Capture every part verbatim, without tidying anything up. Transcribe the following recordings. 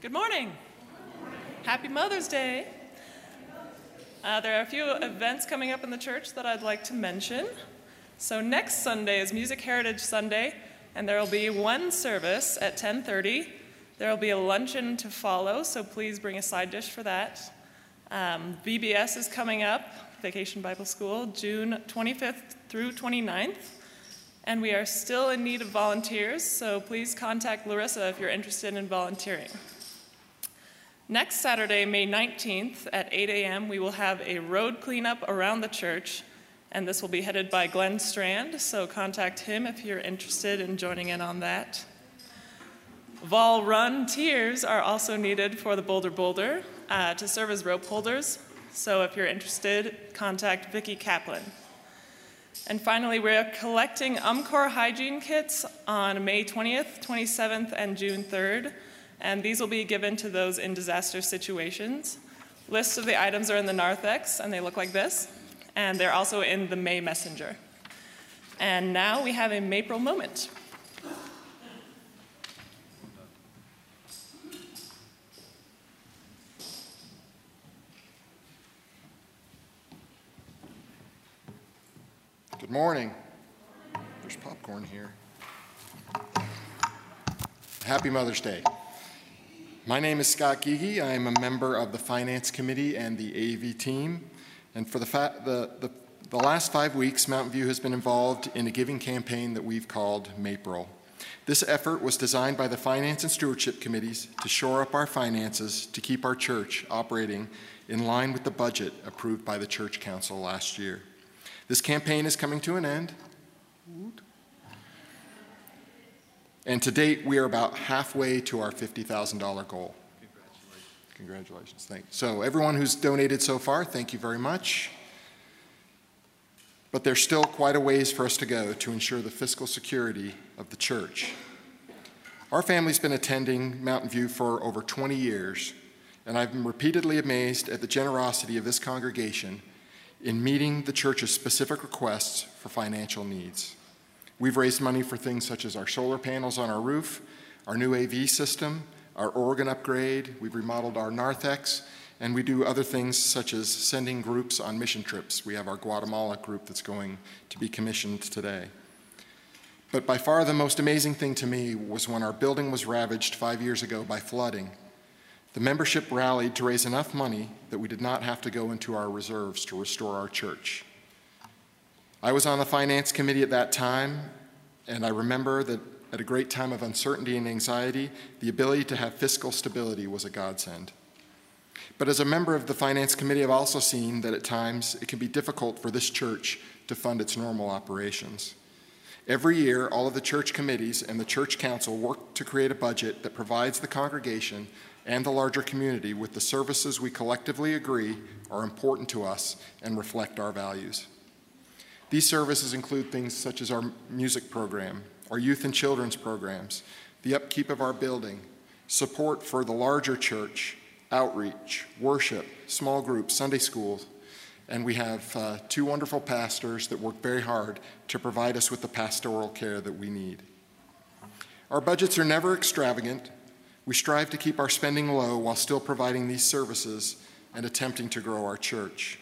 Good morning. Happy Mother's Day. Uh, there are a few events coming up in the church that I'd like to mention. So next Sunday is Music Heritage Sunday, and there will be one service at ten thirty. There will be a luncheon to follow, so please bring a side dish for that. Um, V B S is coming up, Vacation Bible School, June twenty-fifth through twenty-ninth. And we are still in need of volunteers, so please contact Larissa if you're interested in volunteering. Next Saturday, May nineteenth at eight a.m., we will have a road cleanup around the church, and this will be headed by Glenn Strand, so contact him if you're interested in joining in on that. Vol Run Tiers are also needed for the Boulder Boulder uh, to serve as rope holders, so if you're interested, contact Vicki Kaplan. And finally, we're collecting Umcor hygiene kits on May twentieth, twenty-seventh, and June third, and these will be given to those in disaster situations. Lists of the items are in the narthex, and they look like this, and they're also in the May Messenger. And now we have a Mapril moment. Good morning. There's popcorn here. Happy Mother's Day. My name is Scott Gigi. I am a member of the Finance Committee and the A V team. And for the, fa- the, the, the last five weeks, Mountain View has been involved in a giving campaign that we've called Mapril. This effort was designed by the Finance and Stewardship Committees to shore up our finances to keep our church operating in line with the budget approved by the Church Council last year. This campaign is coming to an end. And to date, we are about halfway to our fifty thousand dollars goal. Congratulations. Congratulations. Thank you. So everyone who's donated so far, thank you very much. But there's still quite a ways for us to go to ensure the fiscal security of the church. Our family's been attending Mountain View for over twenty years, and I've been repeatedly amazed at the generosity of this congregation in meeting the church's specific requests for financial needs. We've raised money for things such as our solar panels on our roof, our new A V system, our organ upgrade, we've remodeled our narthex, and we do other things such as sending groups on mission trips. We have our Guatemala group that's going to be commissioned today. But by far the most amazing thing to me was when our building was ravaged five years ago by flooding. The membership rallied to raise enough money that we did not have to go into our reserves to restore our church. I was on the Finance Committee at that time, and I remember that at a great time of uncertainty and anxiety, the ability to have fiscal stability was a godsend. But as a member of the Finance Committee, I've also seen that at times it can be difficult for this church to fund its normal operations. Every year, all of the church committees and the church council work to create a budget that provides the congregation and the larger community with the services we collectively agree are important to us and reflect our values. These services include things such as our music program, our youth and children's programs, the upkeep of our building, support for the larger church, outreach, worship, small groups, Sunday schools, and we have uh, two wonderful pastors that work very hard to provide us with the pastoral care that we need. Our budgets are never extravagant. We strive to keep our spending low while still providing these services and attempting to grow our church.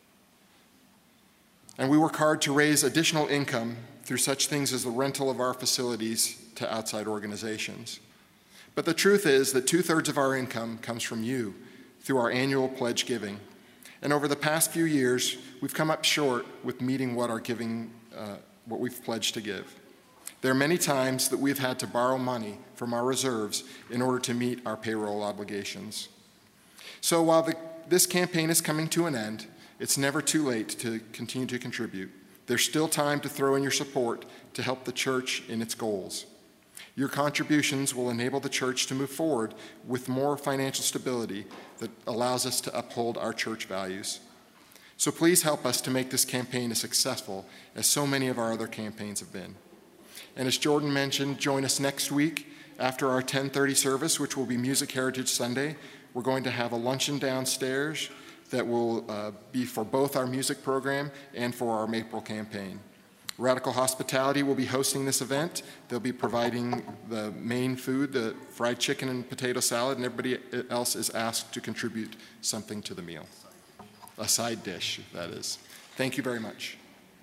And we work hard to raise additional income through such things as the rental of our facilities to outside organizations. But the truth is that two-thirds of our income comes from you through our annual pledge giving. And over the past few years, we've come up short with meeting what our giving, uh, what we've pledged to give. There are many times that we've had to borrow money from our reserves in order to meet our payroll obligations. So while the, this campaign is coming to an end, it's never too late to continue to contribute. There's still time to throw in your support to help the church in its goals. Your contributions will enable the church to move forward with more financial stability that allows us to uphold our church values. So please help us to make this campaign as successful as so many of our other campaigns have been. And as Jordan mentioned, join us next week after our ten thirty service, which will be Music Heritage Sunday. We're going to have a luncheon downstairs that will uh, be for both our music program and for our Mapril campaign. Radical Hospitality will be hosting this event. They'll be providing the main food, the fried chicken and potato salad, and everybody else is asked to contribute something to the meal. A side dish, that is. Thank you very much.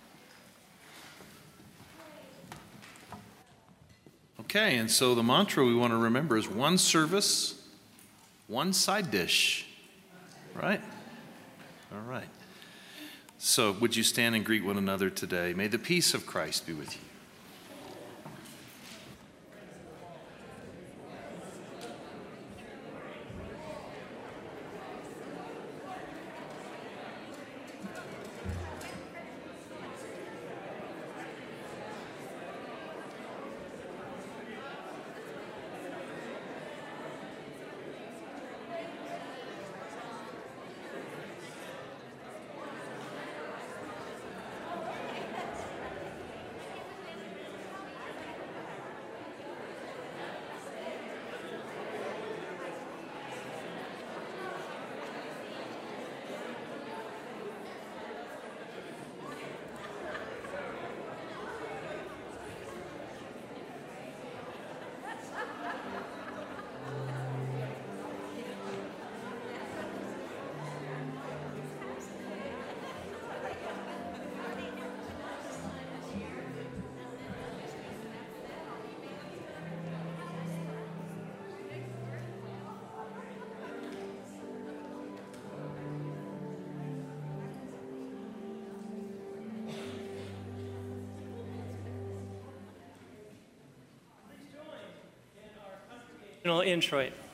Okay, and so the mantra we want to remember is one service, one side dish, right? All right. So would you stand and greet one another today? May the peace of Christ be with you. Introit.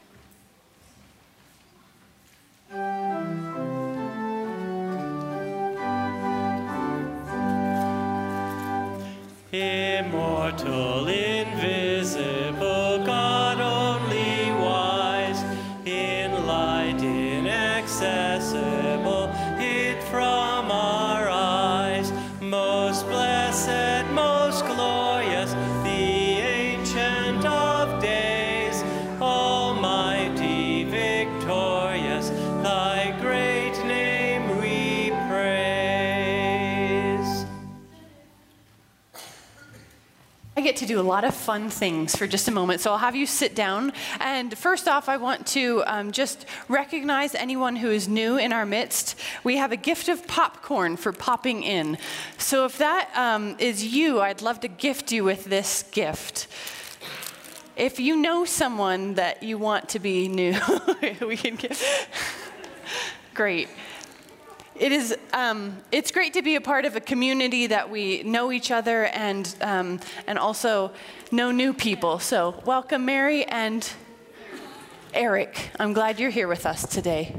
Immortal, invisible, God only wise, in light inaccessible, hid from our eyes, most blessed, most glorious, the Ancient of Days, almighty, victorious, thy great name we praise. I get to do a lot of fun things for just a moment, so I'll have you sit down. And first off, I want to um, just recognize anyone who is new in our midst. We have a gift of popcorn for popping in. So if that um, is you, I'd love to gift you with this gift. If you know someone that you want to be new, we can get. Great. It is, um, it's great to be a part of a community that we know each other and, um, and also know new people. So welcome, Mary and Eric. I'm glad you're here with us today.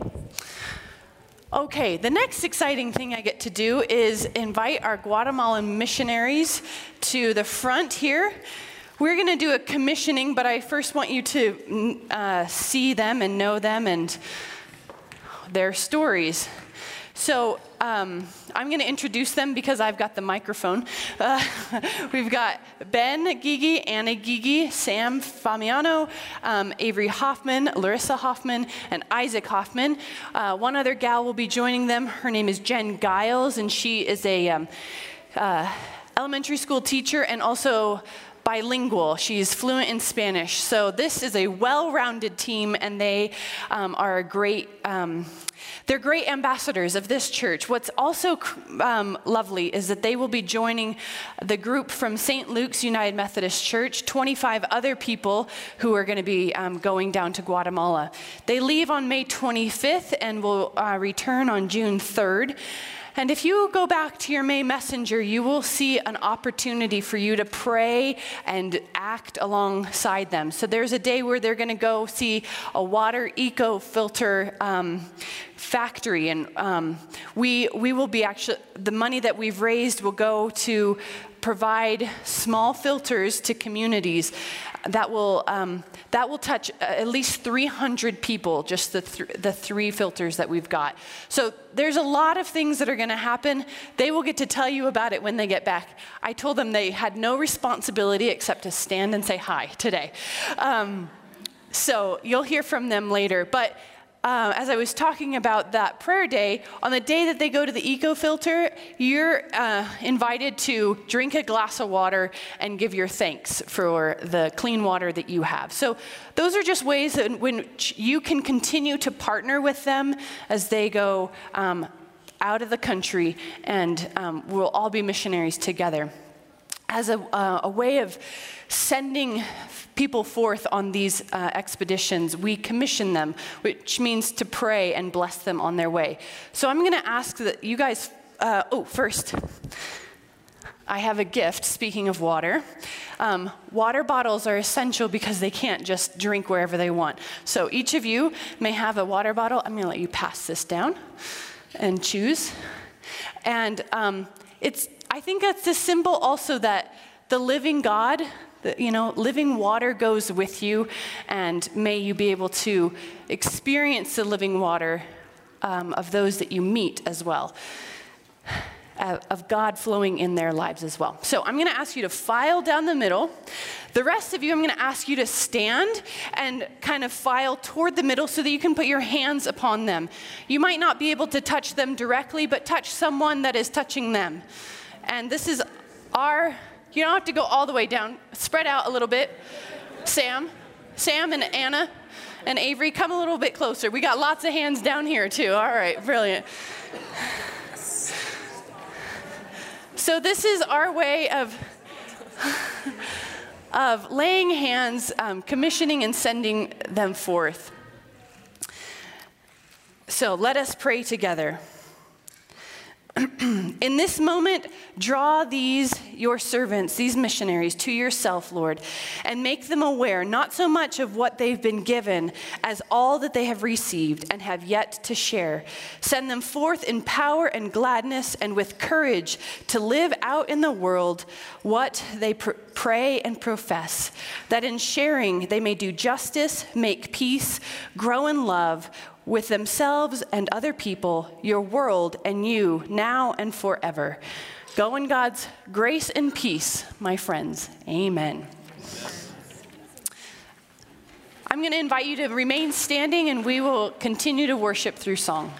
Okay, the next exciting thing I get to do is invite our Guatemalan missionaries to the front here. We're going to do a commissioning, but I first want you to uh, see them and know them and their stories. So um, I'm going to introduce them because I've got the microphone. Uh, we've got Ben Gigi, Anna Gigi, Sam Famiano, um, Avery Hoffman, Larissa Hoffman, and Isaac Hoffman. Uh, one other gal will be joining them. Her name is Jen Giles, and she is a um, uh, elementary school teacher and also bilingual. She's fluent in Spanish. So this is a well-rounded team, and they um, are a great, um, they're great ambassadors of this church. What's also um, lovely is that they will be joining the group from Saint Luke's United Methodist Church, twenty-five other people who are going to be um, going down to Guatemala. They leave on May twenty-fifth and will uh, return on June third. And if you go back to your May Messenger, you will see an opportunity for you to pray and act alongside them. So there's a day where they're going to go see a water eco filter um, factory, and um, we we will be actually, the money that we've raised will go to provide small filters to communities that will um, that will touch at least three hundred people, just the th- the three filters that we've got. So there's a lot of things that are going to happen. They will get to tell you about it when they get back. I told them they had no responsibility except to stand and say hi today. Um, so you'll hear from them later. But uh, as I was talking about that prayer day, on the day that they go to the eco-filter, you're uh, invited to drink a glass of water and give your thanks for the clean water that you have. So those are just ways in which you can continue to partner with them as they go um, out of the country, and um, we'll all be missionaries together. As a, uh, a way of sending people forth on these uh, expeditions, we commission them, which means to pray and bless them on their way. So I'm going to ask that you guys, uh, oh, first, I have a gift, speaking of water. Um, water bottles are essential because they can't just drink wherever they want. So each of you may have a water bottle. I'm going to let you pass this down and choose. And um, it's, I think that's the symbol also that the living God, the, you know, living water goes with you, and may you be able to experience the living water um, of those that you meet as well, uh, of God flowing in their lives as well. So I'm going to ask you to file down the middle. The rest of you, I'm going to ask you to stand and kind of file toward the middle so that you can put your hands upon them. You might not be able to touch them directly, but touch someone that is touching them. And this is our, you don't have to go all the way down. Spread out a little bit. Sam, Sam and Anna and Avery, come a little bit closer. We got lots of hands down here too. All right, brilliant. So this is our way of, of laying hands, um, commissioning and sending them forth. So let us pray together. In this moment, draw these, your servants, these missionaries, to yourself, Lord, and make them aware not so much of what they've been given as all that they have received and have yet to share. Send them forth in power and gladness and with courage to live out in the world what they pr- pray and profess, that in sharing they may do justice, make peace, grow in love, with themselves and other people, your world and you, now and forever. Go in God's grace and peace, my friends. Amen. I'm going to invite you to remain standing, and we will continue to worship through song.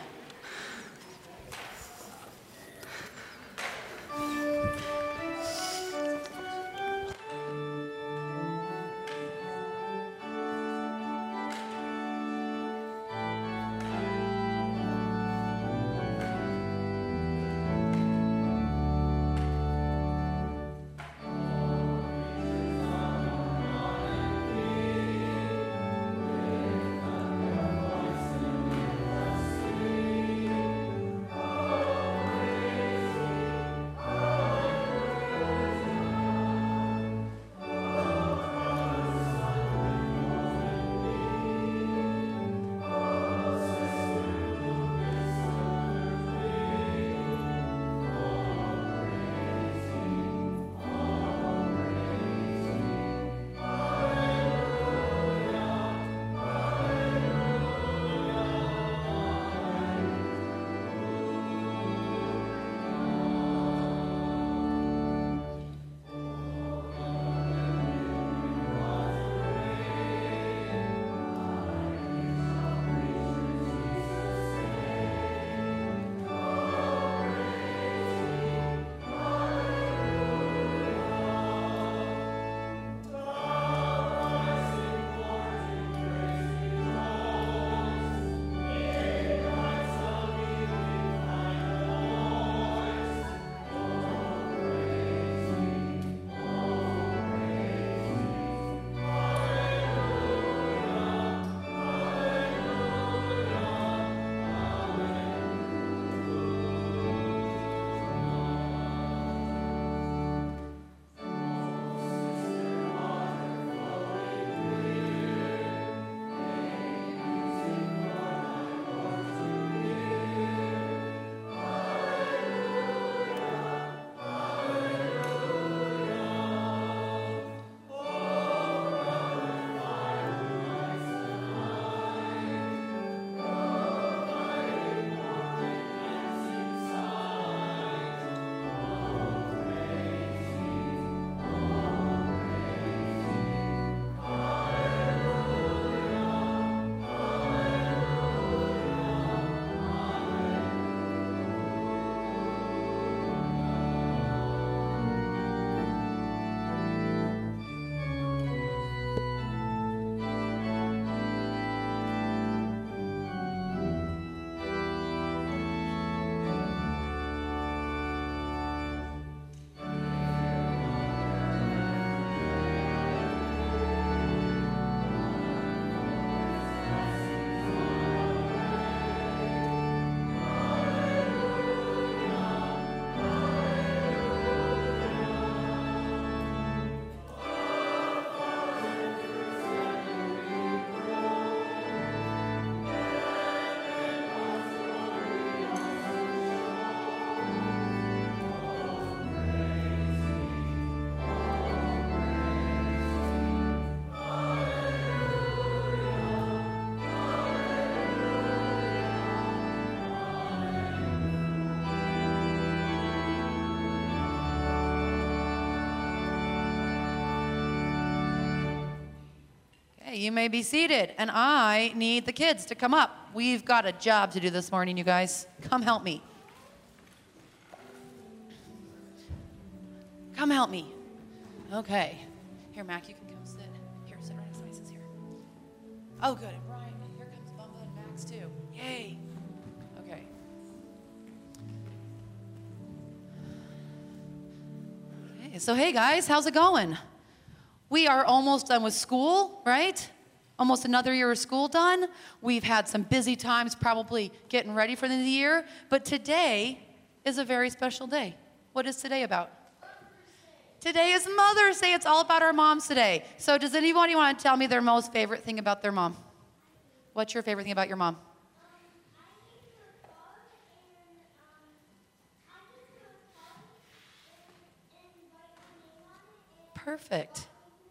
you may be seated. And I need the kids to come up. We've got a job to do this morning, you guys. Come help me. Come help me. Okay. Here, Mac, you can come sit. Here, sit right next to me. Sit here. Oh, good. And Brian, here comes Bumba and Max, too. Yay. Okay. Okay, so hey, guys, how's it going? We are almost done with school, right? Almost another year of school done. We've had some busy times probably getting ready for the end of the year, but today is a very special day. What is today about? Today is Mother's Day. It's all about our moms today. So does anybody want to tell me their most favorite thing about their mom? What's your favorite thing about your mom? Perfect.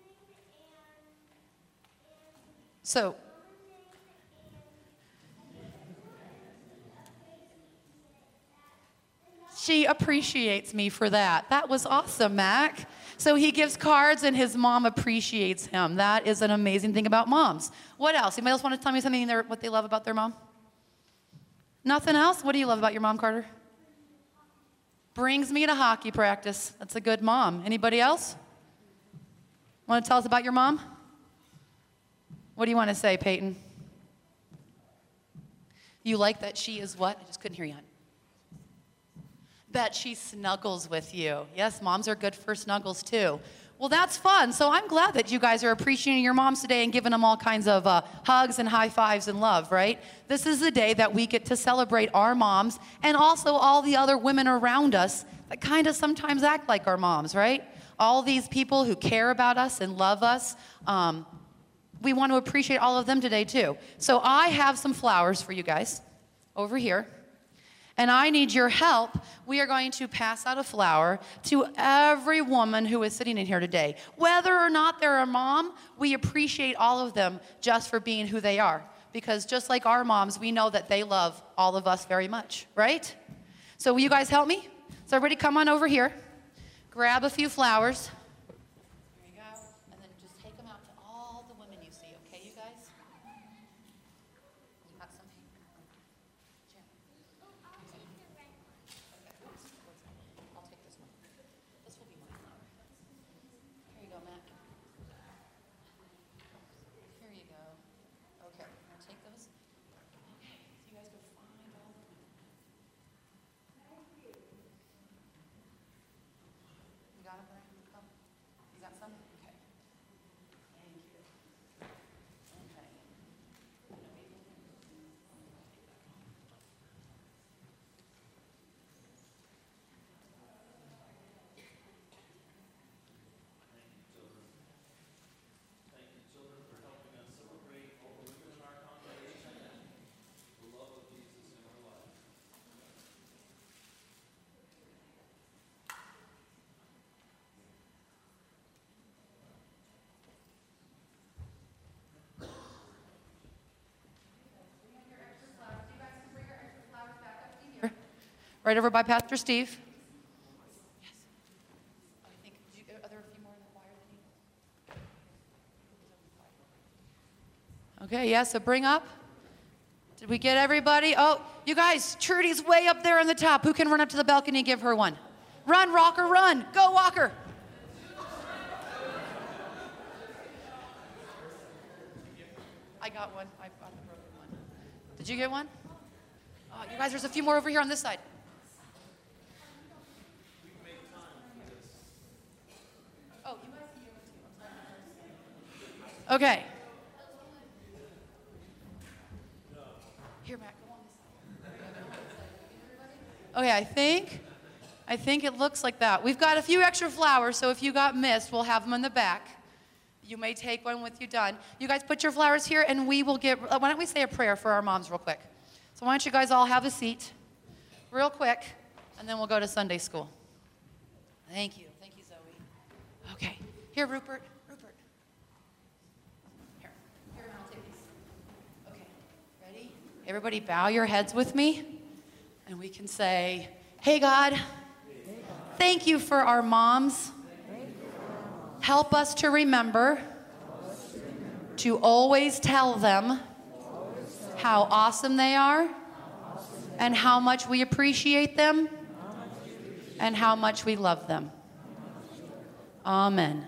So, she appreciates me for that. That was awesome, Mac. So he gives cards and his mom appreciates him. That is an amazing thing about moms. What else? Anybody else want to tell me something they're, what they love about their mom? Nothing else? What do you love about your mom, Carter? Brings me to hockey practice. That's a good mom. Anybody else? Want to tell us about your mom? What do you want to say, Peyton? You like that she is what? I just couldn't hear you. That she snuggles with you. Yes, moms are good for snuggles too. Well, that's fun. So I'm glad that you guys are appreciating your moms today and giving them all kinds of uh, hugs and high fives and love, right? This is the day that we get to celebrate our moms and also all the other women around us that kind of sometimes act like our moms, right? All these people who care about us and love us. Um, we want to appreciate all of them today too. So I have some flowers for you guys over here. And I need your help. We are going to pass out a flower to every woman who is sitting in here today. Whether or not they're a mom, we appreciate all of them just for being who they are. Because just like our moms, we know that they love all of us very much, right? So will you guys help me? So everybody come on over here. Grab a few flowers. Here you go. And then just take them out to all the women you see, okay, you guys? You got some? I'll take this one. This will be my flower. Here you go, Matt. Here you go. Okay, now take those. Okay, so you guys go find all the women. You got it, Brian? Come. You got some? Okay. Thank you. Okay. Right over by Pastor Steve. Yes. I think, are there a few more in the choir that need? Okay, yeah, so bring up. Did we get everybody? Oh, you guys, Trudy's way up there on the top. Who can run up to the balcony and give her one? Run, Rocker, run. Go, Walker. I got one. I got the broken one. Did you get one? Oh, you guys, there's a few more over here on this side. Oh, you guys can get one too. Okay. Here, Matt, go on this side. Okay, I think, I think it looks like that. We've got a few extra flowers, so if you got missed, we'll have them in the back. You may take one with you done. You guys put your flowers here, and we will get, why don't we say a prayer for our moms real quick? So why don't you guys all have a seat real quick, and then we'll go to Sunday school. Thank you. Thank you, Zoe. Okay. Here, Rupert. Rupert. Here. Here, I'll take these. Okay. Ready? Everybody bow your heads with me, and we can say, hey, God, thank you for our moms. Help us to remember Would you always tell them how awesome they are and how much we appreciate them and how much we love them? Amen.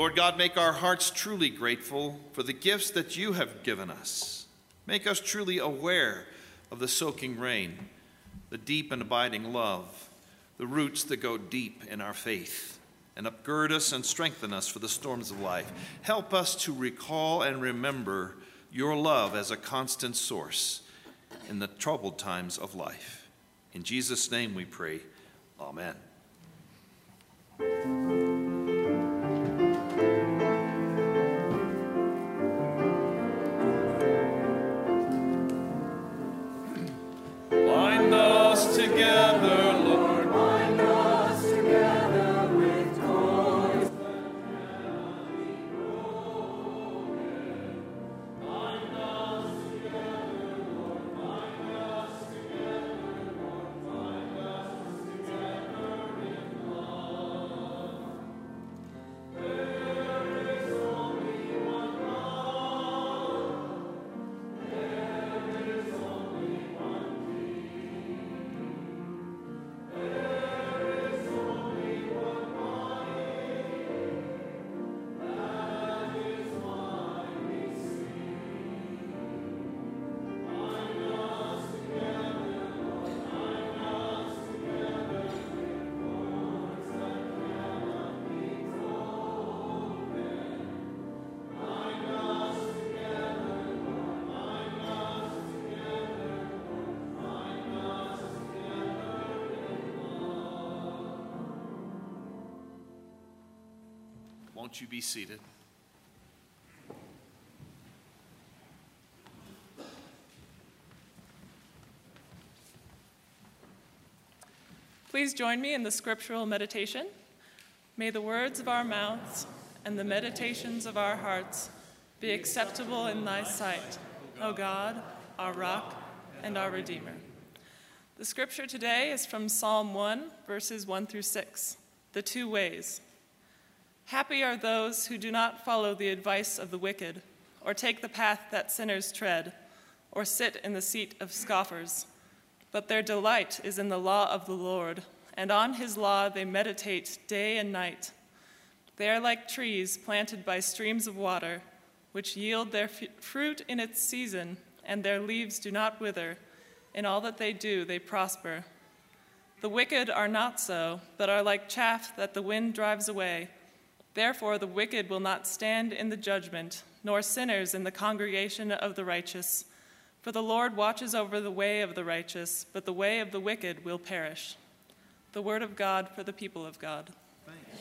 Lord God, make our hearts truly grateful for the gifts that you have given us. Make us truly aware of the soaking rain, the deep and abiding love, the roots that go deep in our faith, and upgird us and strengthen us for the storms of life. Help us to recall and remember your love as a constant source in the troubled times of life. In Jesus' name we pray, amen. Bind us together, Lord, bind us together with cords that cannot be broken. Bind us together, Lord, bind us together, Lord, bind us together in love. There is only one love. There is only one Won't you be seated? Please join me in the scriptural meditation. May the words of our mouths and the meditations of our hearts be acceptable in thy sight, O God, our rock and our Redeemer. The scripture today is from Psalm one, verses one through six, the two ways. Happy are those who do not follow the advice of the wicked, or take the path that sinners tread, or sit in the seat of scoffers. But their delight is in the law of the Lord, and on his law they meditate day and night. They are like trees planted by streams of water, which yield their f- fruit in its season, and their leaves do not wither. In all that they do, they prosper. The wicked are not so, but are like chaff that the wind drives away. Therefore, the wicked will not stand in the judgment, nor sinners in the congregation of the righteous. For the Lord watches over the way of the righteous, but the way of the wicked will perish. The word of God for the people of God. Thanks.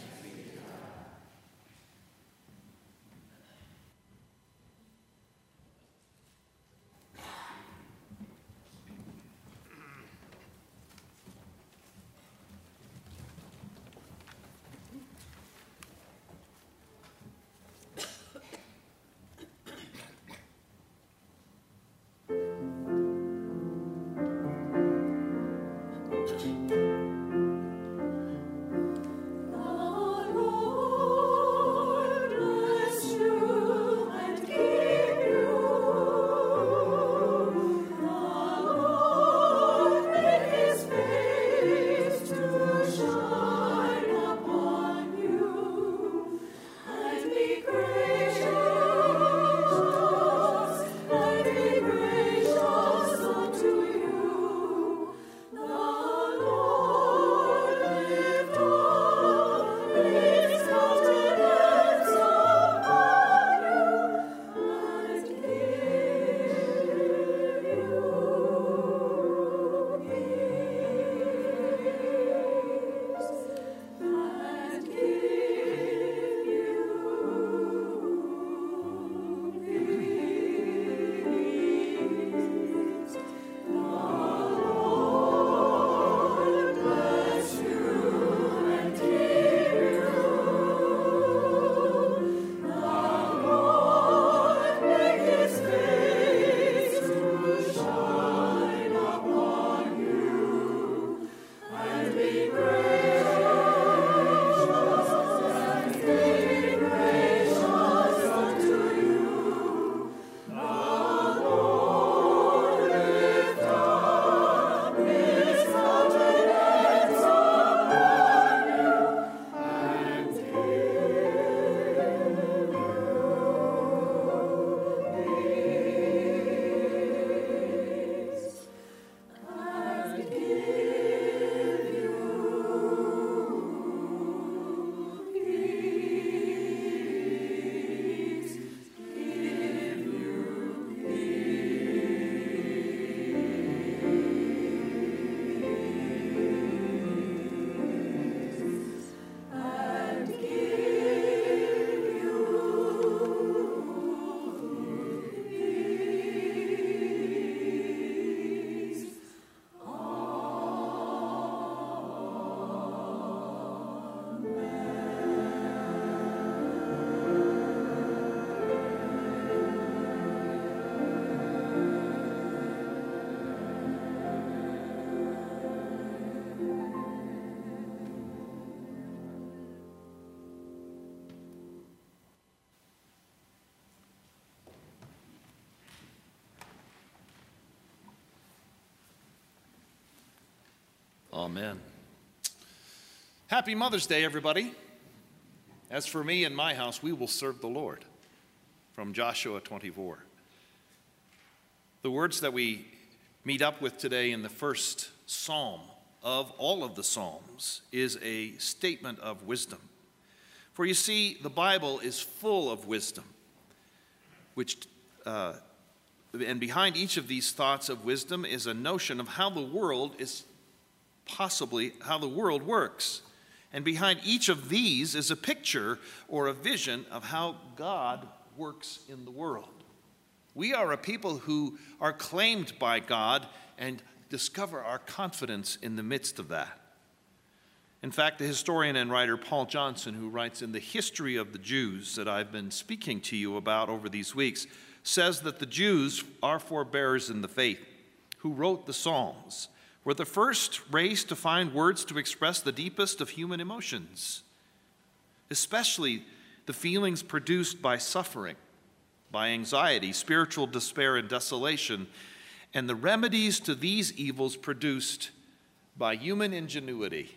Amen. Happy Mother's Day, everybody. As for me and my house, we will serve the Lord. From Joshua twenty-four. The words that we meet up with today in the first psalm of all of the Psalms is a statement of wisdom. For you see, the Bible is full of wisdom, which, uh, and behind each of these thoughts of wisdom is a notion of how the world is possibly, how the world works. And behind each of these is a picture or a vision of how God works in the world. We are a people who are claimed by God and discover our confidence in the midst of that. In fact, the historian and writer Paul Johnson, who writes in the history of the Jews that I've been speaking to you about over these weeks, says that the Jews, our forebears in the faith, who wrote the Psalms, were the first race to find words to express the deepest of human emotions, especially the feelings produced by suffering, by anxiety, spiritual despair, and desolation, and the remedies to these evils produced by human ingenuity.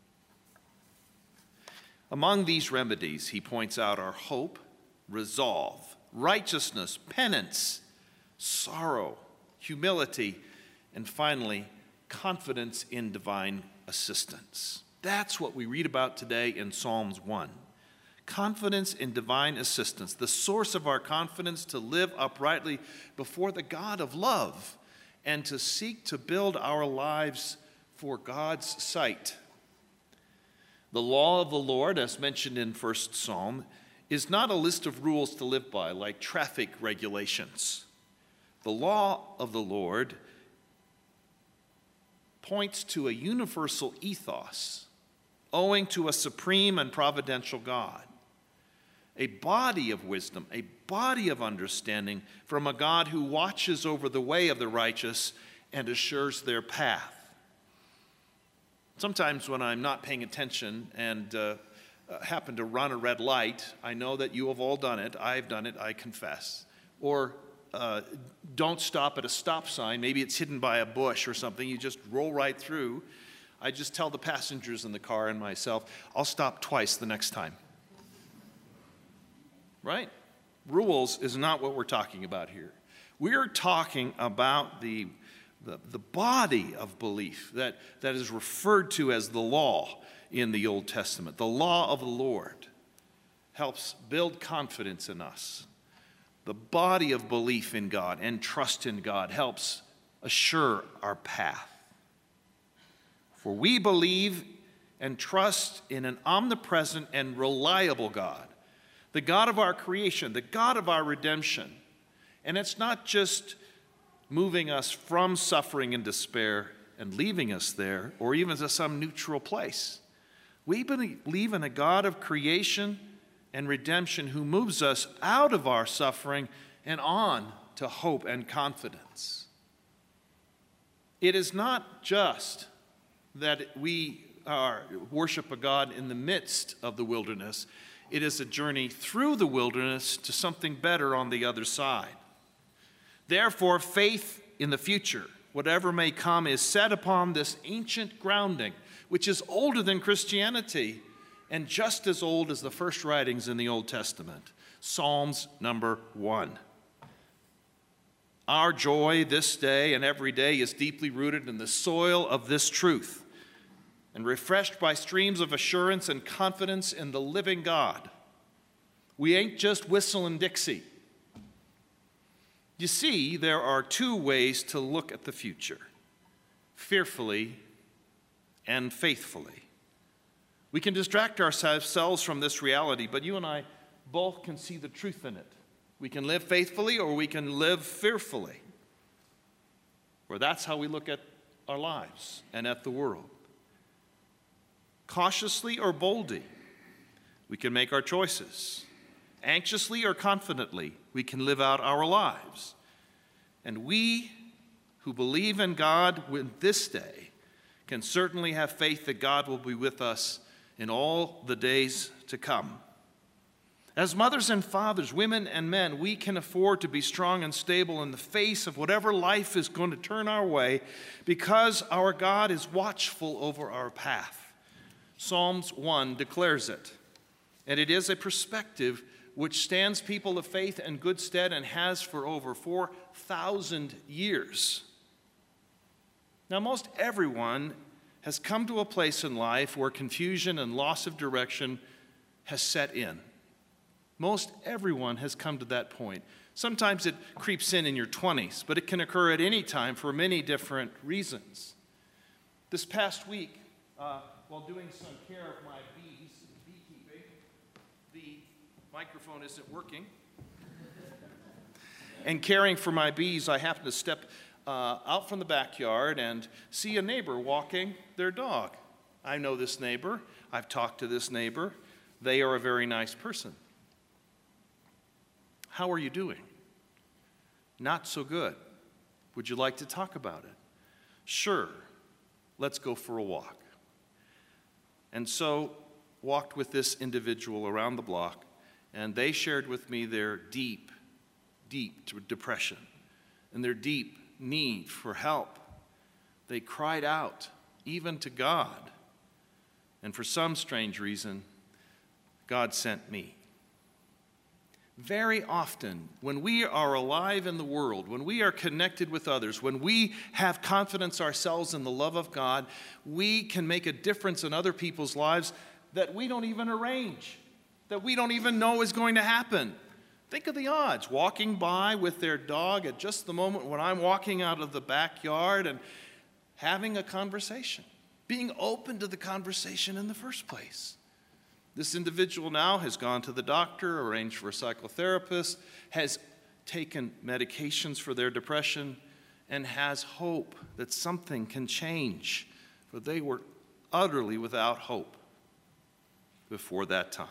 Among these remedies, he points out, are hope, resolve, righteousness, penance, sorrow, humility, and finally, confidence in divine assistance. That's what we read about today in Psalms one. Confidence in divine assistance, the source of our confidence to live uprightly before the God of love and to seek to build our lives for God's sight. The law of the Lord, as mentioned in First Psalm, is not a list of rules to live by like traffic regulations. The law of the Lord points to a universal ethos owing to a supreme and providential God, a body of wisdom, a body of understanding from a God who watches over the way of the righteous and assures their path. Sometimes when I'm not paying attention and uh, uh, happen to run a red light, I know that you have all done it. I've done it, I confess. Or uh, don't stop at a stop sign. Maybe it's hidden by a bush or something. You just roll right through. I just tell the passengers in the car and myself, I'll stop twice the next time. Right? Rules is not what we're talking about here. We're talking about the, the, the body of belief that, that is referred to as the law in the Old Testament. The law of the Lord helps build confidence in us. The body of belief in God and trust in God helps assure our path. For we believe and trust in an omnipresent and reliable God, the God of our creation, the God of our redemption. And it's not just moving us from suffering and despair and leaving us there, or even to some neutral place. We believe in a God of creation and redemption who moves us out of our suffering and on to hope and confidence. It is not just that we are, worship a God in the midst of the wilderness. It is a journey through the wilderness to something better on the other side. Therefore, faith in the future, whatever may come, is set upon this ancient grounding, which is older than Christianity and just as old as the first writings in the Old Testament. Psalms number one. Our joy this day and every day is deeply rooted in the soil of this truth and refreshed by streams of assurance and confidence in the living God. We ain't just whistling Dixie. You see, there are two ways to look at the future: fearfully and faithfully. We can distract ourselves from this reality, but you and I both can see the truth in it. We can live faithfully or we can live fearfully. For that's how we look at our lives and at the world. Cautiously or boldly, we can make our choices. Anxiously or confidently, we can live out our lives. And we who believe in God in this day can certainly have faith that God will be with us in all the days to come. As mothers and fathers, women and men, we can afford to be strong and stable in the face of whatever life is going to turn our way because our God is watchful over our path. Psalms one declares it, and it is a perspective which stands people of faith in good stead and has for over four thousand years. Now, most everyone has come to a place in life where confusion and loss of direction has set in. Most everyone has come to that point. Sometimes it creeps in in your twenties, but it can occur at any time for many different reasons. This past week, uh, while doing some care of my bees, beekeeping, the microphone isn't working. And caring for my bees, I happened to step uh, out from the backyard and see a neighbor walking their dog. I know this neighbor. I've talked to this neighbor. They are a very nice person. How are you doing? Not so good. Would you like to talk about it? Sure. Let's go for a walk. And so, walked with this individual around the block, and they shared with me their deep, deep depression and their deep need for help. They cried out, even to God. And for some strange reason, God sent me. Very often, when we are alive in the world, when we are connected with others, when we have confidence ourselves in the love of God, we can make a difference in other people's lives that we don't even arrange, that we don't even know is going to happen. Think of the odds, walking by with their dog at just the moment when I'm walking out of the backyard and having a conversation, being open to the conversation in the first place. This individual now has gone to the doctor, arranged for a psychotherapist, has taken medications for their depression, and has hope that something can change, for they were utterly without hope before that time.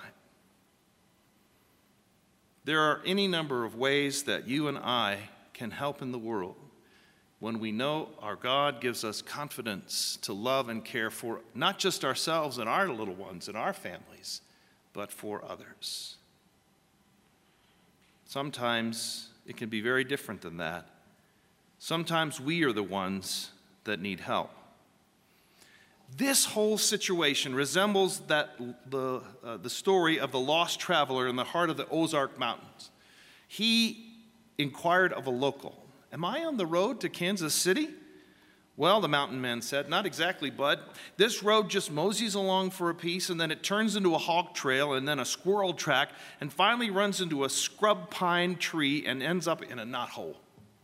There are any number of ways that you and I can help in the world when we know our God gives us confidence to love and care for not just ourselves and our little ones and our families, but for others. Sometimes it can be very different than that. Sometimes we are the ones that need help. This whole situation resembles that the, uh, the story of the lost traveler in the heart of the Ozark Mountains. He inquired of a local, "Am I on the road to Kansas City?" "Well," the mountain man said, "not exactly, bud. This road just moseys along for a piece, and then it turns into a hog trail, and then a squirrel track, and finally runs into a scrub pine tree and ends up in a knothole."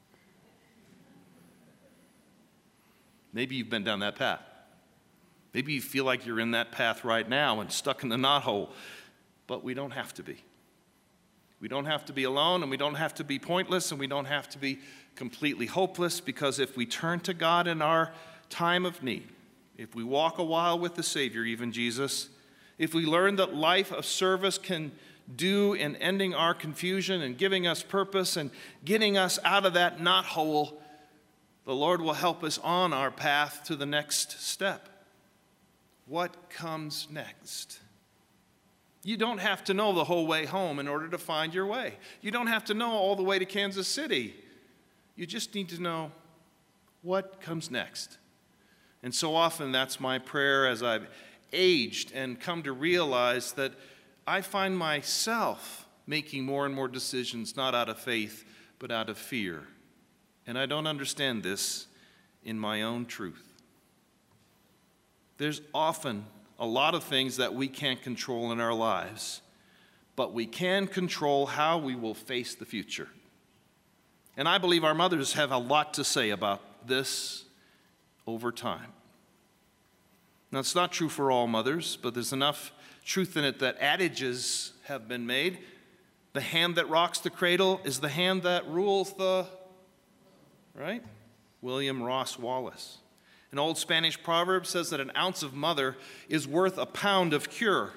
Maybe you've been down that path. Maybe you feel like you're in that path right now and stuck in the knothole, but we don't have to be. We don't have to be alone, and we don't have to be pointless, and we don't have to be completely hopeless, because if we turn to God in our time of need, if we walk a while with the Savior, even Jesus, if we learn that life of service can do in ending our confusion and giving us purpose and getting us out of that knothole, the Lord will help us on our path to the next step. What comes next? You don't have to know the whole way home in order to find your way. You don't have to know all the way to Kansas City. You just need to know what comes next. And so often that's my prayer as I've aged and come to realize that I find myself making more and more decisions not out of faith, but out of fear. And I don't understand this in my own truth. There's often a lot of things that we can't control in our lives, but we can control how we will face the future. And I believe our mothers have a lot to say about this over time. Now, it's not true for all mothers, but there's enough truth in it that adages have been made. The hand that rocks the cradle is the hand that rules the, right? William Ross Wallace. An old Spanish proverb says that an ounce of mother is worth a pound of cure.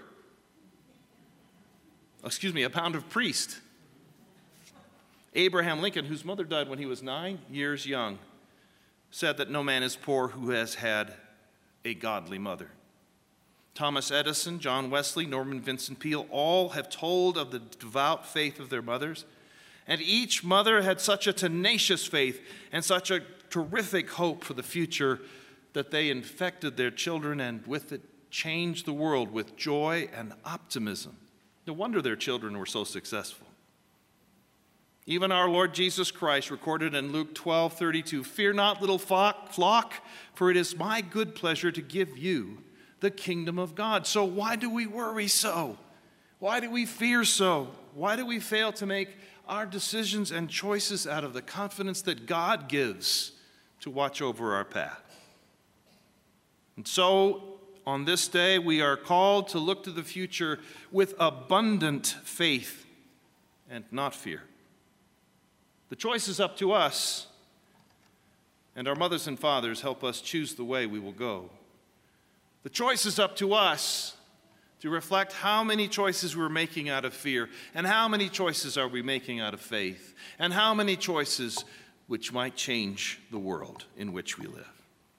Excuse me, a pound of priest. Abraham Lincoln, whose mother died when he was nine years young, said that no man is poor who has had a godly mother. Thomas Edison, John Wesley, Norman Vincent Peale, all have told of the devout faith of their mothers. And each mother had such a tenacious faith and such a terrific hope for the future that they infected their children and with it changed the world with joy and optimism. No wonder their children were so successful. Even our Lord Jesus Christ recorded in Luke twelve thirty-two, "Fear not, little flock, for it is my good pleasure to give you the kingdom of God." So why do we worry so? Why do we fear so? Why do we fail to make our decisions and choices out of the confidence that God gives to watch over our path? And so, on this day, we are called to look to the future with abundant faith and not fear. The choice is up to us, and our mothers and fathers help us choose the way we will go. The choice is up to us to reflect how many choices we're making out of fear, and how many choices are we making out of faith, and how many choices which might change the world in which we live.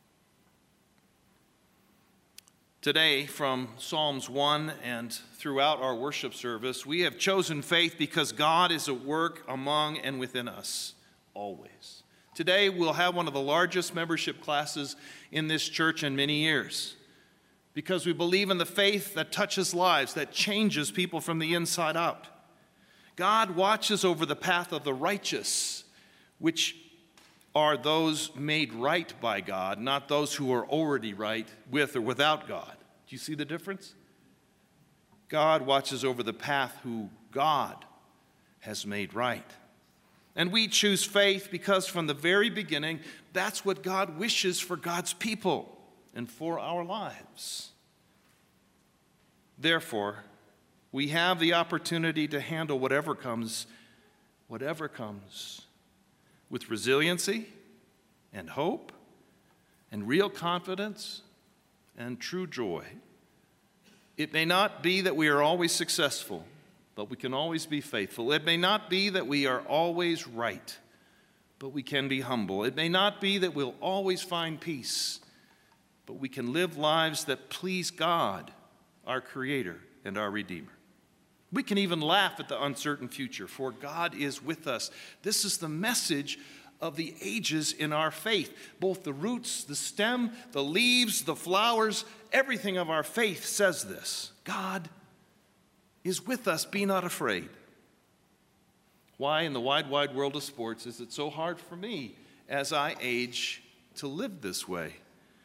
Today, from Psalms one and throughout our worship service, we have chosen faith because God is at work among and within us always. Today, we'll have one of the largest membership classes in this church in many years because we believe in the faith that touches lives, that changes people from the inside out. God watches over the path of the righteous, which are those made right by God, not those who are already right with or without God. Do you see the difference? God watches over the path who God has made right. And we choose faith because from the very beginning, that's what God wishes for God's people and for our lives. Therefore, we have the opportunity to handle whatever comes, whatever comes, with resiliency and hope and real confidence and true joy. It may not be that we are always successful, but we can always be faithful. It may not be that we are always right, but we can be humble. It may not be that we'll always find peace, but we can live lives that please God, our Creator and our Redeemer. We can even laugh at the uncertain future, for God is with us. This is the message of the ages in our faith. Both the roots, the stem, the leaves, the flowers, everything of our faith says this. God is with us, be not afraid. Why in the wide, wide world of sports is it so hard for me as I age to live this way?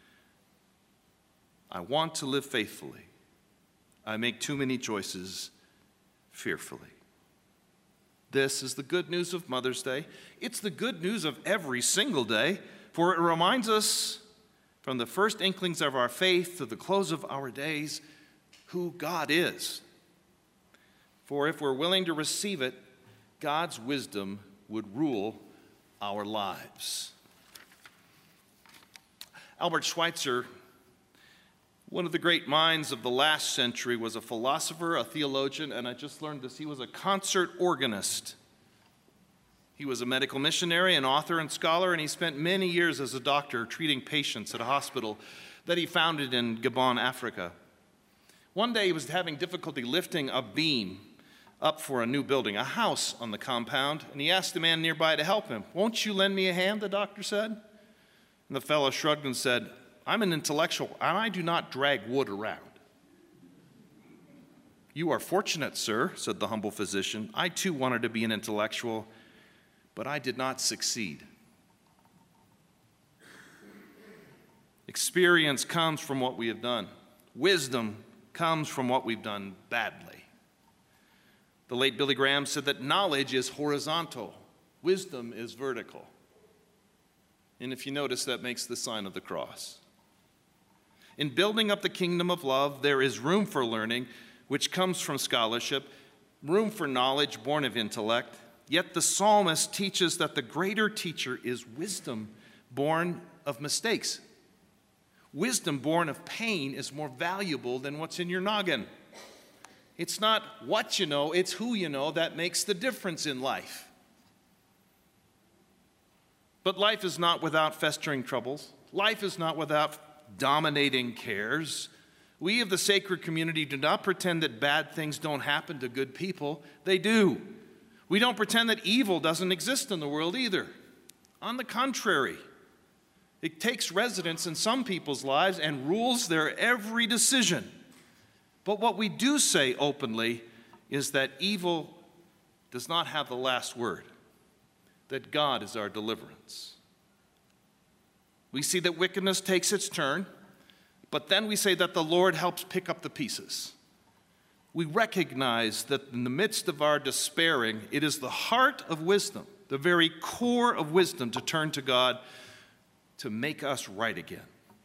I want to live faithfully. I make too many choices fearfully. This is the good news of Mother's Day. It's the good news of every single day, for it reminds us from the first inklings of our faith to the close of our days who God is. For if we're willing to receive it, God's wisdom would rule our lives. Albert Schweitzer, one of the great minds of the last century, was a philosopher, a theologian, and I just learned this. He was a concert organist. He was a medical missionary, an author and scholar, and he spent many years as a doctor treating patients at a hospital that he founded in Gabon, Africa. One day he was having difficulty lifting a beam up for a new building, a house on the compound, and he asked a man nearby to help him. "Won't you lend me a hand?" the doctor said. And the fellow shrugged and said, "I'm an intellectual, and I do not drag wood around." "You are fortunate, sir," said the humble physician. "I too wanted to be an intellectual, but I did not succeed." Experience comes from what we have done. Wisdom comes from what we've done badly. The late Billy Graham said that knowledge is horizontal, wisdom is vertical. And if you notice, that makes the sign of the cross. In building up the kingdom of love, there is room for learning, which comes from scholarship, room for knowledge born of intellect. Yet the psalmist teaches that the greater teacher is wisdom born of mistakes. Wisdom born of pain is more valuable than what's in your noggin. It's not what you know, it's who you know that makes the difference in life. But life is not without festering troubles. Life is not without dominating cares. We of the sacred community do not pretend that bad things don't happen to good people. They do. We don't pretend that evil doesn't exist in the world either. On the contrary, it takes residence in some people's lives and rules their every decision. But what we do say openly is that evil does not have the last word, that God is our deliverance. We see that wickedness takes its turn, but then we say that the Lord helps pick up the pieces. We recognize that in the midst of our despairing, it is the heart of wisdom, the very core of wisdom, to turn to God to make us right again.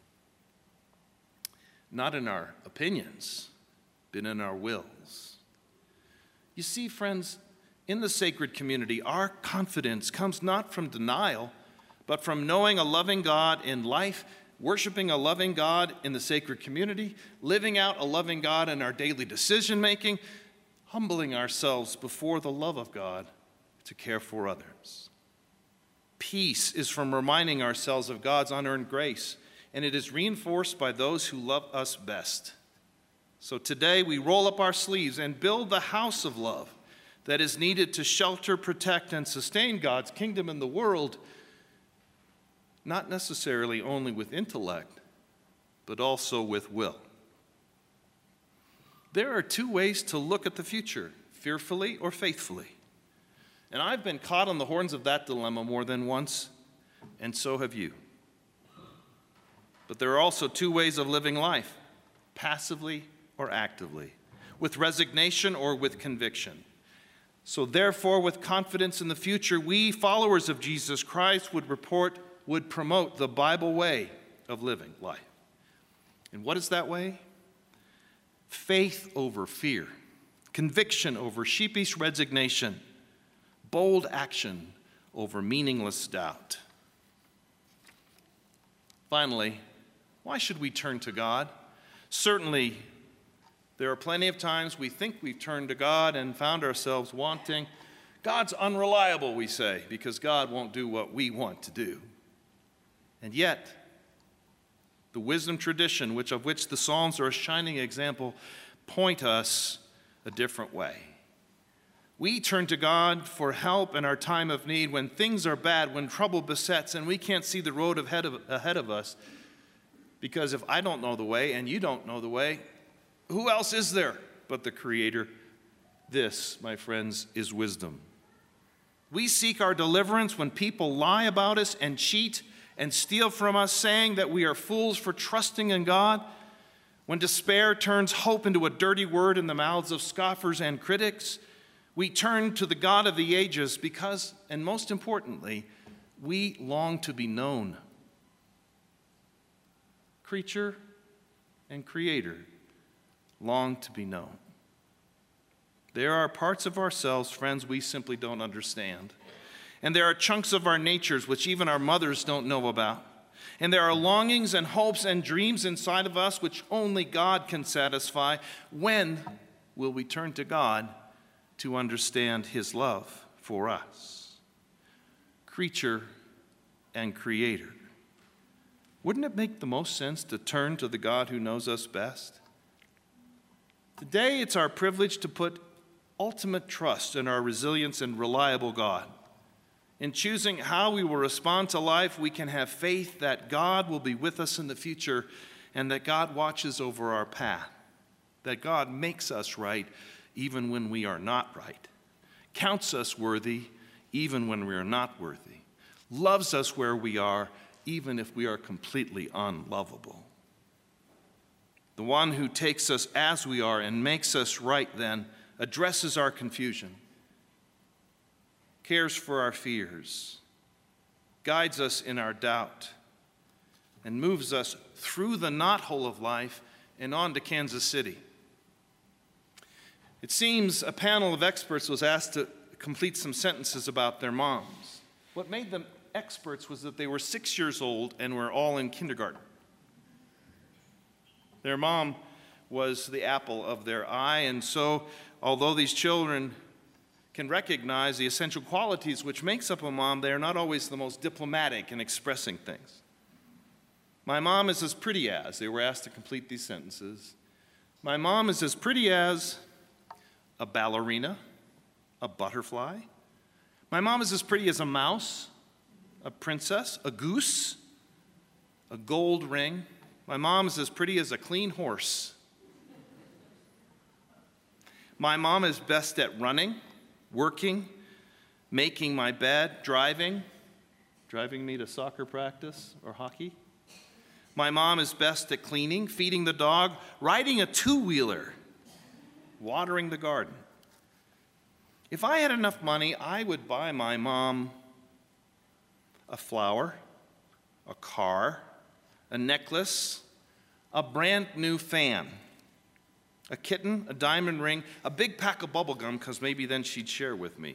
Not in our opinions, but in our wills. You see, friends, in the sacred community, our confidence comes not from denial, but from knowing a loving God in life, worshiping a loving God in the sacred community, living out a loving God in our daily decision-making, humbling ourselves before the love of God to care for others. Peace is from reminding ourselves of God's unearned grace, and it is reinforced by those who love us best. So today we roll up our sleeves and build the house of love that is needed to shelter, protect, and sustain God's kingdom in the world, not necessarily only with intellect, but also with will. There are two ways to look at the future, fearfully or faithfully. And I've been caught on the horns of that dilemma more than once, and so have you. But there are also two ways of living life, passively or actively, with resignation or with conviction. So therefore, with confidence in the future, we, followers of Jesus Christ, would report, would promote the Bible way of living life. And what is that way? Faith over fear, conviction over sheepish resignation, bold action over meaningless doubt. Finally, why should we turn to God? Certainly, there are plenty of times we think we've turned to God and found ourselves wanting. God's unreliable, we say, because God won't do what we want to do. And yet, the wisdom tradition, which of which the Psalms are a shining example, point us a different way. We turn to God for help in our time of need when things are bad, when trouble besets, and we can't see the road ahead of, ahead of us. Because if I don't know the way and you don't know the way, who else is there but the Creator? This, my friends, is wisdom. We seek our deliverance when people lie about us and cheat and steal from us, saying that we are fools for trusting in God. When despair turns hope into a dirty word in the mouths of scoffers and critics, we turn to the God of the ages because, and most importantly, we long to be known. Creature and Creator long to be known. There are parts of ourselves, friends, we simply don't understand. And there are chunks of our natures which even our mothers don't know about. And there are longings and hopes and dreams inside of us which only God can satisfy. When will we turn to God to understand His love for us? Creature and Creator. Wouldn't it make the most sense to turn to the God who knows us best? Today, it's our privilege to put ultimate trust in our resilient and reliable God. In choosing how we will respond to life, we can have faith that God will be with us in the future and that God watches over our path, that God makes us right even when we are not right, counts us worthy even when we are not worthy, loves us where we are even if we are completely unlovable. The one who takes us as we are and makes us right then addresses our confusion, cares for our fears, guides us in our doubt, and moves us through the knothole of life and on to Kansas City. It seems a panel of experts was asked to complete some sentences about their moms. What made them experts was that they were six years old and were all in kindergarten. Their mom was the apple of their eye, and so although these children can recognize the essential qualities which makes up a mom, they are not always the most diplomatic in expressing things. My mom is as pretty as, they were asked to complete these sentences, My mom is as pretty as a ballerina, a butterfly. My mom is as pretty as a mouse, a princess, a goose, a gold ring. My mom is as pretty as a clean horse. My mom is best at running, working, making my bed, driving, driving me to soccer practice or hockey. My mom is best at cleaning, feeding the dog, riding a two-wheeler, watering the garden. If I had enough money, I would buy my mom a flower, a car, a necklace, a brand new fan, a kitten, a diamond ring, a big pack of bubble gum, because maybe then she'd share with me.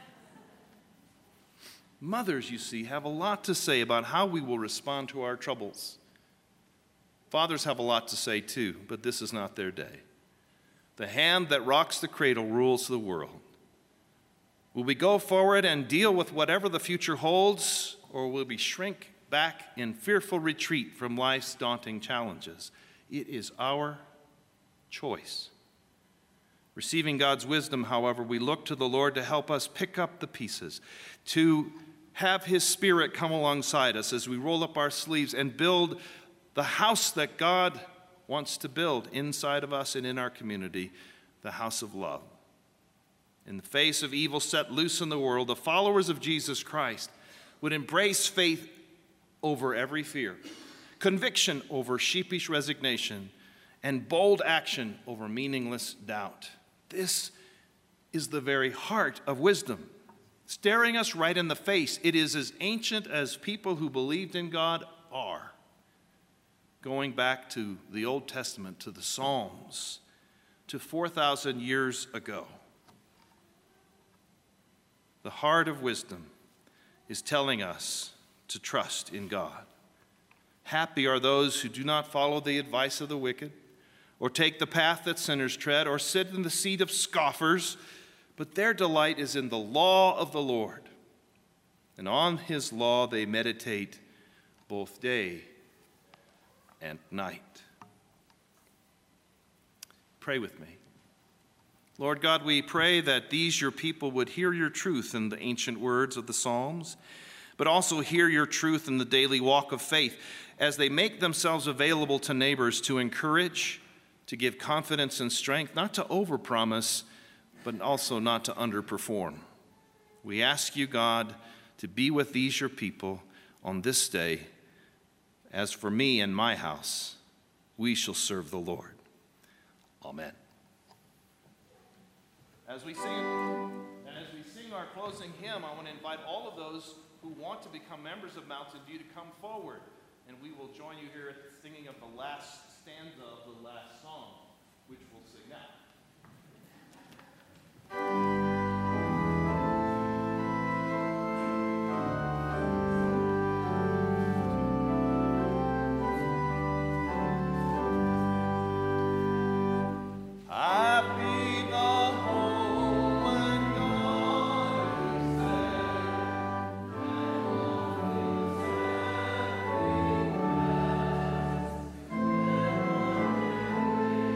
Mothers, you see, have a lot to say about how we will respond to our troubles. Fathers have a lot to say too, but this is not their day. The hand that rocks the cradle rules the world. Will we go forward and deal with whatever the future holds, or will we shrink back in fearful retreat from life's daunting challenges? It is our choice. Receiving God's wisdom, however, we look to the Lord to help us pick up the pieces, to have His Spirit come alongside us as we roll up our sleeves and build the house that God wants to build inside of us and in our community, the house of love. In the face of evil set loose in the world, the followers of Jesus Christ would embrace faith over every fear, conviction over sheepish resignation, and bold action over meaningless doubt. This is the very heart of wisdom, staring us right in the face. It is as ancient as people who believed in God are. Going back to the Old Testament, to the Psalms, to four thousand years ago. The heart of wisdom is telling us to trust in God. Happy are those who do not follow the advice of the wicked, or take the path that sinners tread, or sit in the seat of scoffers, but their delight is in the law of the Lord. And on His law they meditate both day and night. Pray with me. Lord God, we pray that these your people would hear your truth in the ancient words of the Psalms, but also hear your truth in the daily walk of faith as they make themselves available to neighbors to encourage, to give confidence and strength, not to overpromise, but also not to underperform. We ask you, God, to be with these your people on this day. As for me and my house, we shall serve the Lord. Amen. As we sing, and as we sing our closing hymn, I want to invite all of those who want to become members of Mountain View to come forward, and we will join you here at the singing of the last stanza of the last song, which we'll sing now. Happy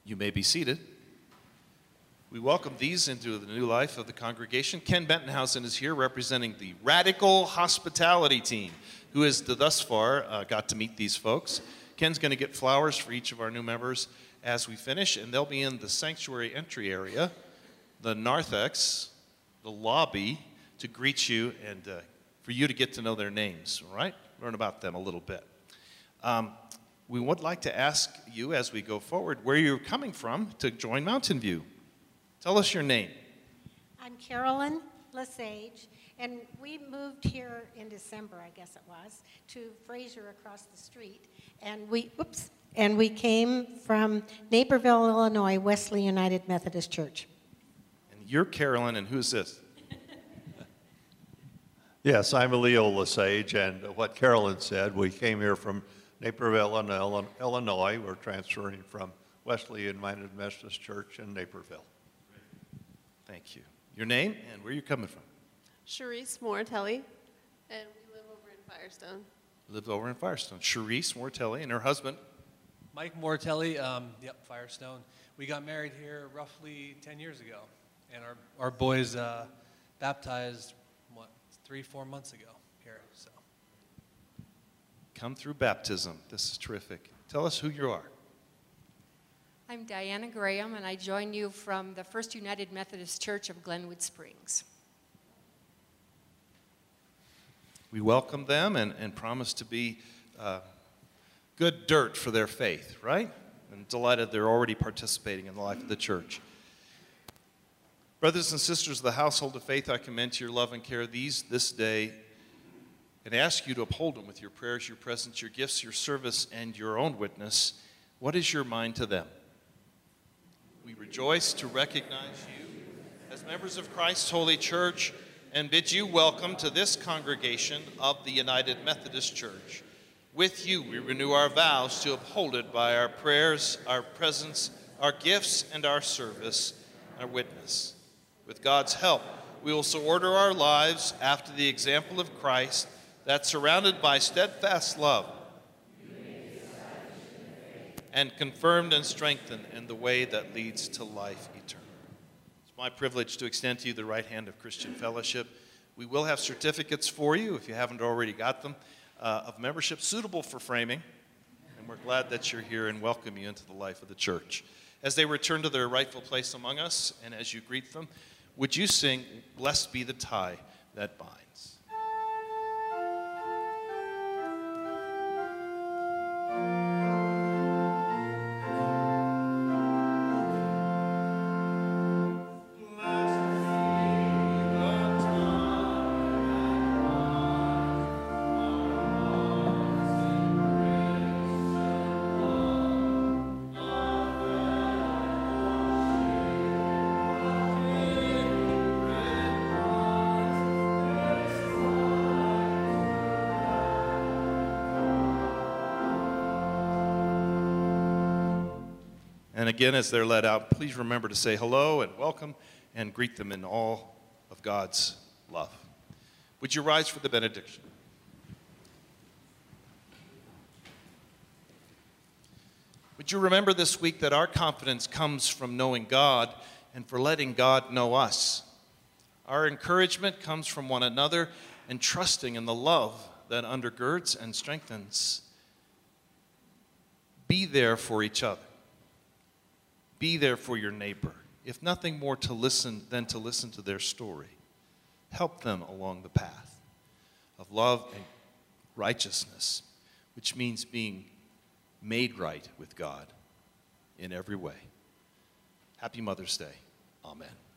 You may be seated. We welcome these into the new life of the congregation. Ken Bentonhausen is here representing the Radical Hospitality Team, who has thus far uh, got to meet these folks. Ken's going to get flowers for each of our new members as we finish, and they'll be in the sanctuary entry area, the narthex, the lobby, to greet you and uh, for you to get to know their names, all right? Learn about them a little bit. Um, we would like to ask you as we go forward where you're coming from to join Mountain View. Tell us your name. I'm Carolyn Lesage, and we moved here in December, I guess it was, to Fraser across the street, and we, oops, and we came from Naperville, Illinois, Wesley United Methodist Church. And you're Carolyn, and who's this? Yes, I'm Leo Lesage, and what Carolyn said, we came here from Naperville, Illinois. We're transferring from Wesley United Methodist Church in Naperville. Thank you. Your name and where you coming from? Charisse Mortelli, and we live over in Firestone. Lives over in Firestone. Charisse Mortelli and her husband. Mike Mortelli, um, yep, Firestone. We got married here roughly ten years ago, and our, our boys uh, baptized, what, three, four months ago here, so. Come through baptism. This is terrific. Tell us who you are. I'm Diana Graham, and I join you from the First United Methodist Church of Glenwood Springs. We welcome them and, and promise to be uh, good dirt for their faith, right? And delighted they're already participating in the life of the church. Brothers and sisters of the household of faith, I commend to your love and care these this day and ask you to uphold them with your prayers, your presence, your gifts, your service, and your own witness. What is your mind to them? We rejoice to recognize you as members of Christ's holy church and bid you welcome to this congregation of the United Methodist Church. With you, we renew our vows to uphold it by our prayers, our presence, our gifts, and our service, our witness. With God's help, we will so order our lives after the example of Christ that, surrounded by steadfast love, and confirmed and strengthened in the way that leads to life eternal. It's my privilege to extend to you the right hand of Christian fellowship. We will have certificates for you, if you haven't already got them, uh, of membership suitable for framing, and we're glad that you're here and welcome you into the life of the church. As they return to their rightful place among us, and as you greet them, would you sing, "Blessed Be the Tie That Binds"? And again, as they're led out, please remember to say hello and welcome and greet them in all of God's love. Would you rise for the benediction? Would you remember this week that our confidence comes from knowing God and for letting God know us? Our encouragement comes from one another and trusting in the love that undergirds and strengthens. Be there for each other. Be there for your neighbor, if nothing more to listen than to listen to their story. Help them along the path of love and righteousness, which means being made right with God in every way. Happy Mother's Day. Amen.